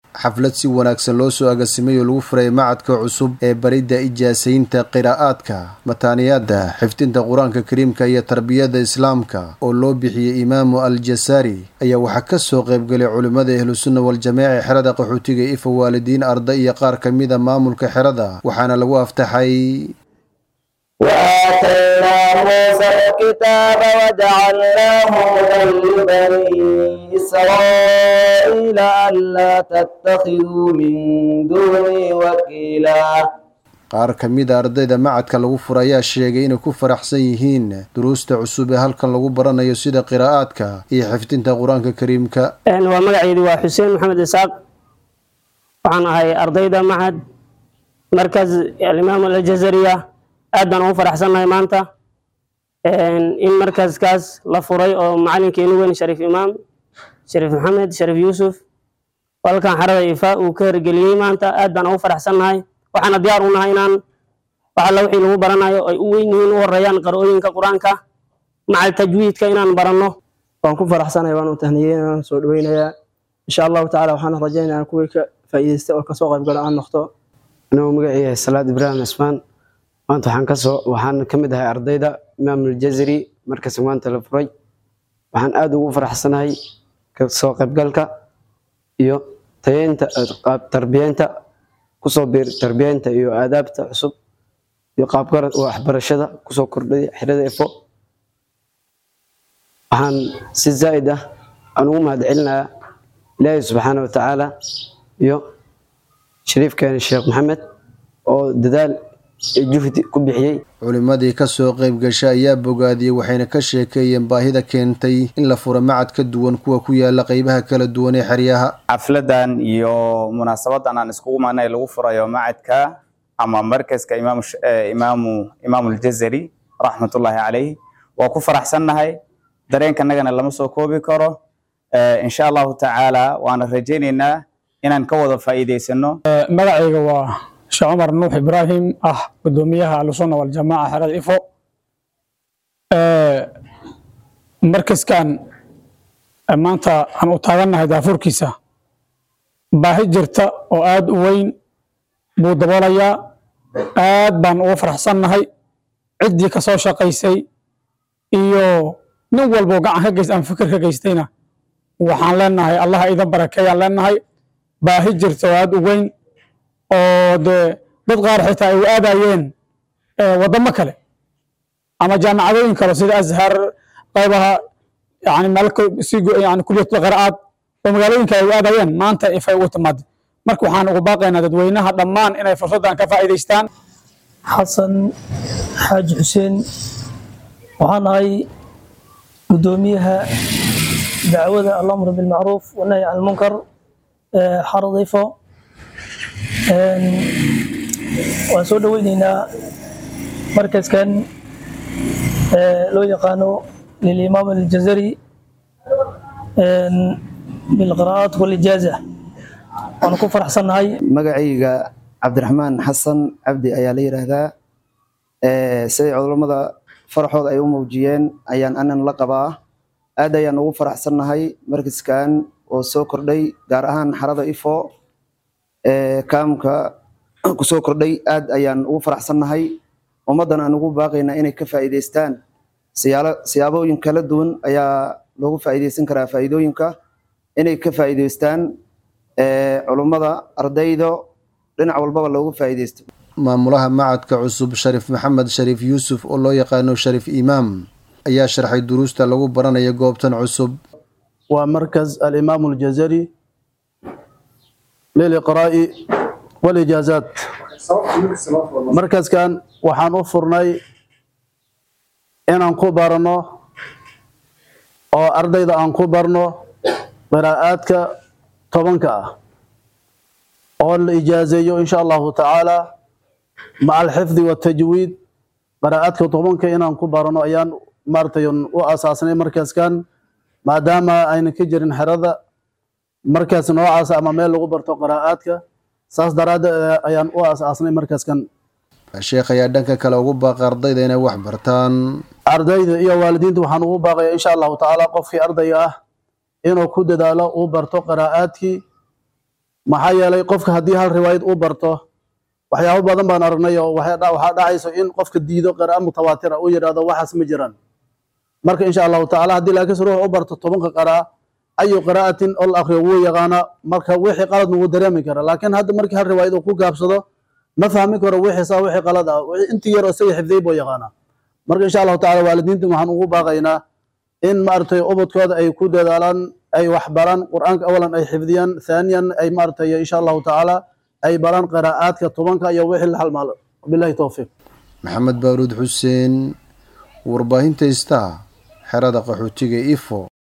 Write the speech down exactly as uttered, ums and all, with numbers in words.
xaflad si wanaagsan loo soo agaasimay oo lagu furay macadka cusub ee baridda ijaasaynta qiraa'aadka mataaniyada xifdinta quraanka kariimka iyo tarbiyada islaamka oo loo bixiyay imaamu al-Jazaari ayaa waxa ka soo qayb galay culimada ahlus sunna wal jamaaca xirada qaxootiga ifa waalidiin arday iyo qaar kamid ah maamulka xirada waxaana lagu aftaxay وآتينا موسى الكتاب وجعلناه هدى لبني إسرائيل ألا تتخذوا من دوني وكيلا qaar kamid ah ardayda macadka lagu furay ayaa sheegay inay ku faraxsan yihiin duruusta cusub ee halkan lagu baranayo sida qiraa'aadka iyo xifdinta quraanka kariimka. waa magacaydu waa Xuseen Maxamed Isaaq waxaan ahay ardayda macad markaz al-Imam al-Jazariya aad baan ugu faraxsanahay maanta in markazkaas la furay oo macalinkeenu weyn Shariif Imaam Shariif Maxamed Shariif Yuusuf walkan xarada ifa uu ka hirgeliyay maanta aad baan ugu faraxsanahay waxaan diyaar u nahay inaan waxa la wixii lagu baranayo ay u weyn yihiin u horeeyaan qarooyinka quraanka macal tajwiidka inaan baranno waan ku faraxsanahay waan u tahniyeynaa soo dhaweynayaa insha Allah ta'ala waxaan rajaynayaa kuwa ka faa'iideysta oo ka soo qayb gala aan noqdo anoo magacayga Salaad Ibrahim Ismaan maanta waxaan ka soo waxaan kamid ahay ardayda Imam al-Jazari markaas maanta la furay waxaan aad ugu faraxsanahay ka soo qayb galka iyo tayeynta qaab tarbiyada ku soo bir tarbiyada iyo aadaabta cusub iyo qaab garad oo waxbarashada ku soo kordhay xirada ifo waxaan si zaid ah aan ugu mahadcelinayaa Ilaahay subhanahu wa ta'ala iyo shariifkan Sheekh Maxamed oo dadaal juhdi ku bixiyay culimadii ka soo qayb gashay ayaa bogaadiyay waxayna ka sheekeeyeen baahida keentay in la furo macad ka duwan kuwa ku yaala qaybaha kala duwan ee xariyaha xafladan iyo munaasabadan aan iskugu maanay lagu furayo macadka ama markazka imaam imaamu imaamu al-Jazari rahmatullahi alayhi waa ku faraxsanahay dareenkanagana lama soo koobi karo insha Allah ta'ala waana rajaynaynaa inaan ka wada faa'iideysano magacayga waa Sheekh Umar Nuux Ibrahim ah gudoomiyaha al-Sunna wal Jamaaca xirada ifo ee markaskan maanta aan u taaganahay daafurkiisa baahi jirta oo aad u weyn buu daboolaya aad baan ugu faraxsanahay cidii ka soo shaqaysay iyo nin walba gacan ka geys aan fikir ka geystayna waxaan leenahay Allah idin barakeeyo leenahay baahi jirta oo aad u weyn oo dad qaar xitaa ay aadayeen wadamo kale ama jaamacadooyin kale sida Azhar qaybaha yani malka si yani kulliyada qiraa'ad oo magaalooyinka ay aadayeen maanta ifay u timaad marka waxaan ugu baaqaynaa dadweynaha dhammaan inay fursadan ka faa'iideystaan Xasan Xaaji Xuseen waxaan ahay gudoomiyaha dacwada al-amr bil ma'ruf wa nahy anil munkar xarada ifo waan soo dhaweynaynaa markaskan loo yaqaano للإمام الجزري بالقراءات والإجازة وأنا كفر حسن هاي magacayga Cabdiraxmaan Xasan Cabdi ayaa la yiraahdaa ee say culimada farxood ay u muujiyeen ayaan anan la qabaa aad ayaan ugu faraxsanahay markaskan oo soo kordhay gaar ahaan xarada ifo ee kaamka ku soo kordhay aad ayaan ugu faraxsanahay ummadan aan ugu baaqaynaa inay ka faa'iideystaan siyaabooyin kala duwan ayaa loogu faa'iideysan karaa faa'iidooyinka inay ka faa'iideystaan ee culimada ardayda dhinac walba loogu faa'iideysto maamulaha macadka cusub Shariif Maxamed Shariif Yuusuf oo loo yaqaano Shariif Imaam ayaa sharxay duruusta lagu baranayo goobtan cusub waa markaz al-Imam al-Jazari lil-iqraa'i wal-ijaazaat markazkan waxaan u furnay inaan ku barano oo ardayda aan ku barno qiraa'aadka tobanka ah oo la ijaazeeyo insha Allah ta'ala ma'a al-hifdh wa tajweed qiraa'aadka tobanka inaan ku barano ayaan martayn u asaasnay markaskan maadaama ayna ka jirin xirada markas noocaas ama meel lagu barto qiraa'aadka saas daraaddeed ayaan u asaasnay markaskan sheekh ayaa dhanka kale ugu baaqay ardayda inay wax bartaan ardayda iyo waalidiinta waxaan ugu baaqayaa insha Allah ta'ala qofkii ardayga ah inuu ku dadaalo uu barto qiraa'aadkii maxaa yeelay qofka haddii hal riwaayad uu barto waxyaabo badan baan aragnay oo waxaa dhacayso in qofka diido qiraa'o mutawaatira uu yidhaahdo waxaas ma jiraan marka insha allahu tacaala haddii laakiinse ruux u barto tobanka qiraa'o ayu qiraa'atin oo la akhriyo wuu yaqaana marka wixii qaladna wuu dareemi karaa laakiin hadda markii hal riwaayad uu ku gaabsado ma fahmi karo wixii saa wixii qalad ah intii yar oo isaga xifdiyey buu yaqaanaa marka insha allahu tacaala waalidiinta waxaan ugu baaqaynaa in maaragtay ubadkooda ay ku dadaalaan ay wax baraan qur'aanka awalan ay xifdiyaan thaniyan ay maaragtay insha allahu tacaala ay baraan qiraa'aadka tobanka iyo wixii la halmaalo billahi tawfiiq maxamed baaruud xuseen warbaahinta istaa xerada qaxootiga ifo